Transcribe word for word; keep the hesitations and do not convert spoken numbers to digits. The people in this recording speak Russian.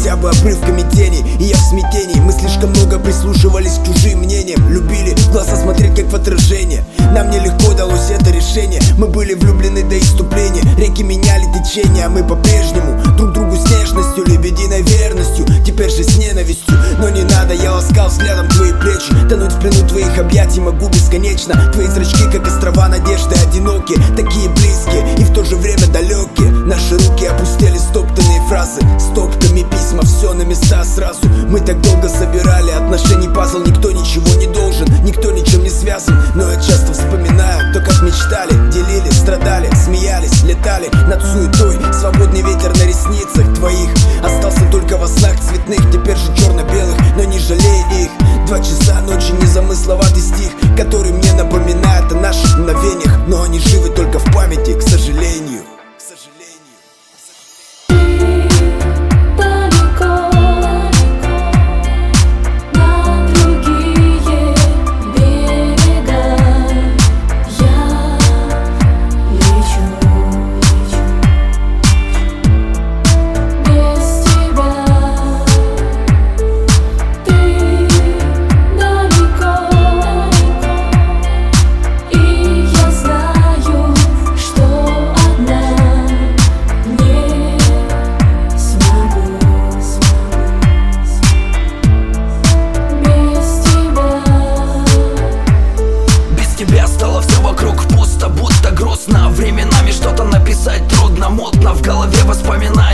хотя бы обрывками тени. И я в смятении, мы слишком много прислушивались к чужим мнениям. Любили в глаза смотреть как в отражение. Нам нелегко далось это решение. Мы были влюблены до иступления. Реки меняли течение, а мы по-прежнему друг другу с нежностью, лебединой верностью, теперь же с ненавистью. Но не надо, я ласкал взглядом твои плечи. Тонуть в плену твоих объятий могу бесконечно. Твои зрачки, как острова надежды, одинокие, такие близкие и в то же время далекие. Наши руки опустили стоптанные фразы, стопками письма, все на места сразу. Мы так долго собирали отношений пазл. Никто ничего не должен, никто ничем не связан. Но я часто вспоминаю то, как мечтали, делили, страдали, смеялись, летали над суетой. Свободный ветер на ресницах твоих остался только во снах цветных, теперь же черно-белых, но не жалей их. Два часа ночи, незамысловатый стих, который мне напоминает о наших мгновениях. Но они живы только в памяти, к сожалению. К сожалению. Стало все вокруг пусто, будто грустно. Временами что-то написать трудно, мутно в голове воспоминания.